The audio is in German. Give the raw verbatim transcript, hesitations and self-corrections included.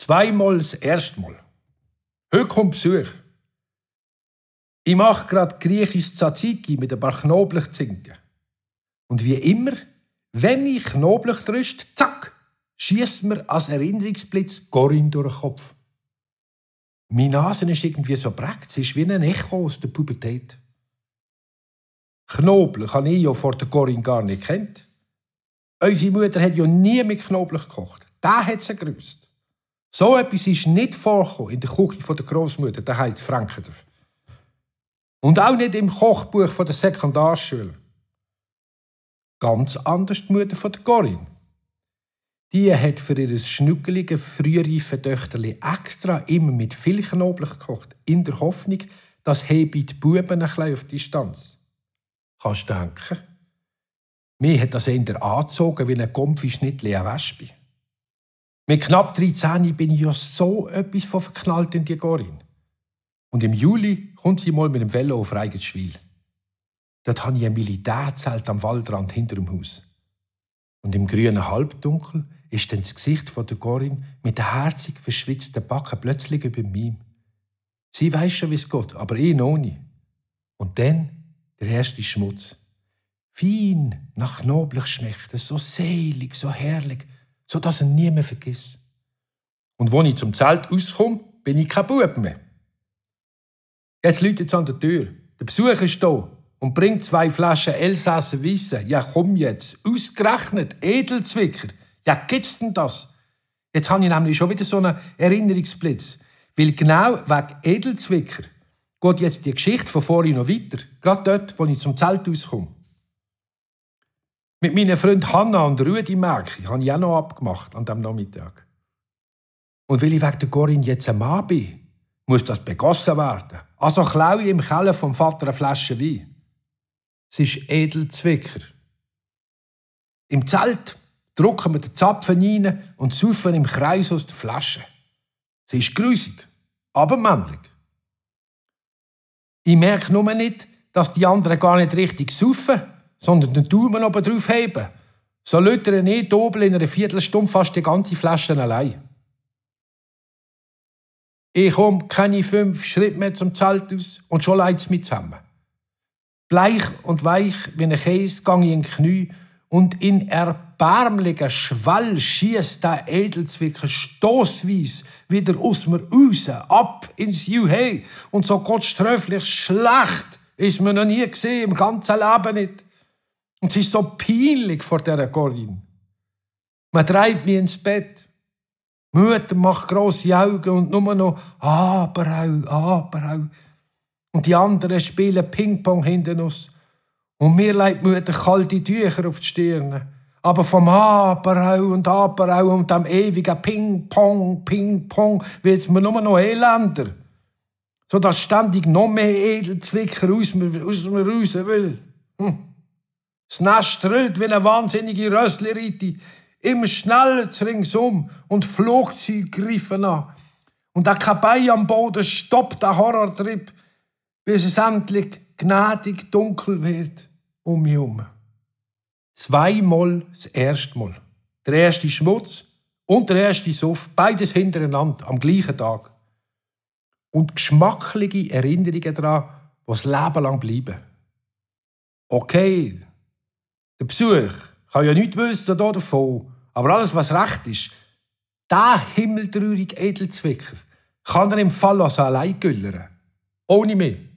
Zweimal das erste Mal. Heute kommt Besuch. Ich mache gerade griechisches Tzatziki mit ein paar Knoblauchzinken. Und wie immer, wenn ich Knoblauch rüste, zack, schiesst mir als Erinnerungsblitz Corinne durch den Kopf. Meine Nase ist irgendwie so prägt, sie ist wie ein Echo aus der Pubertät. Knoblauch habe ich ja vor der Corinne gar nicht gekannt. Unsere Mutter hat ja nie mit Knoblauch gekocht. Da hat sie gewusst. So etwas ist nicht vorgekommen in der Küche der Großmutter, der heisst Frankendorf. Und auch nicht im Kochbuch der Sekundarschule. Ganz anders die Mutter von der Corinne. Die hat für ihr schnuckelige, frühreife Töchterli extra immer mit viel Knoblauch gekocht, in der Hoffnung, das hebe die Buben ein bisschen auf Distanz. Kannst du denken? Mir hat das eher angezogen wie ein Gompfischnittli an Wespe. Mit knapp dreizehn bin ich ja so etwas von verknallt in die Corinne. Und im Juli kommt sie mal mit dem Velo auf Reigenschwil. Dort habe ich ein Militärzelt am Waldrand hinter dem Haus. Und im grünen Halbdunkel ist dann das Gesicht von der Corinne mit den herzig verschwitzten Backen plötzlich über mir. Sie weiss schon, wie es geht, aber ich noch nicht. Und dann der erste Schmutz. Fein nach Knoblauch schmeckt es, so selig, so herrlich, so dass er nie mehr vergisst. Und als ich zum Zelt rauskomme, bin ich kein Bub mehr. Jetzt läutet es an der Tür. Der Besuch ist da und bringt zwei Flaschen Elsässer Weisse. Ja, komm jetzt. Ausgerechnet Edelzwicker. Ja, gibt's denn das? Jetzt habe ich nämlich schon wieder so einen Erinnerungsblitz. Weil genau wegen Edelzwicker geht jetzt die Geschichte von vorhin noch weiter. Gerade dort, wo ich zum Zelt rauskomme. Mit meinen Freunden Hanna und Rudi Merki habe ich auch noch abgemacht an diesem Nachmittag. Und weil ich wegen der Corinne jetzt ein Mann bin, muss das begossen werden. Also klaue ich im Keller vom Vater eine Flasche Wein. Es ist Edelzwicker. Im Zelt drücken wir den Zapfen rein und saufen im Kreis aus der Flasche. Sie ist grusig, aber männlich. Ich merke nur nicht, dass die anderen gar nicht richtig saufen, sondern den Daumen oben drauf heben. So lötere ich oben in einer Viertelstunde fast die ganze Flasche allein. Ich komme keine fünf Schritte mehr zum Zelt aus und schon leidet es mich zusammen. Bleich und weich wie ein Käse gehe ich in die Knie und in erbärmlicher Schwall schiesst der Edelzwicker stossweise wieder aus mir raus, ab ins Juhei. Und so gottströflich schlecht ist mir noch nie gesehen, im ganzen Leben nicht. Und es ist so peinlich vor dieser Corinne. Man treibt mich ins Bett. Die Mutter macht grosse Augen und nur noch «Aber auch, aber auch». Und die anderen spielen Ping-Pong hinten uns. Und mir legt die Mutter kalte Tücher auf die Stirn. Aber vom «Aber auch» und «Aber auch» und dem ewigen Ping-Pong, Ping-Pong wird es mir nur noch elender. So dass ständig noch mehr Edelzwicker aus mir, aus mir raus will. Hm. Das Nest trüllt wie eine wahnsinnige Rössli-Ritti. Immer schneller ringsum und Flugzeuge greifen an. Und der Kabei am Boden stoppt den Horrortrip, bis es endlich gnädig dunkel wird um mich herum. Zweimal das erste Mal. Der erste Schmutz und der erste Suff, beides hintereinander, am gleichen Tag. Und geschmackliche Erinnerungen daran, die das Leben lang bleiben. Okay, der Besuch kann ja nichts wissen davon, aber alles, was recht ist, der himmeltraurige Edelzwicker kann er im Fall also allein güllern. Ohne mich.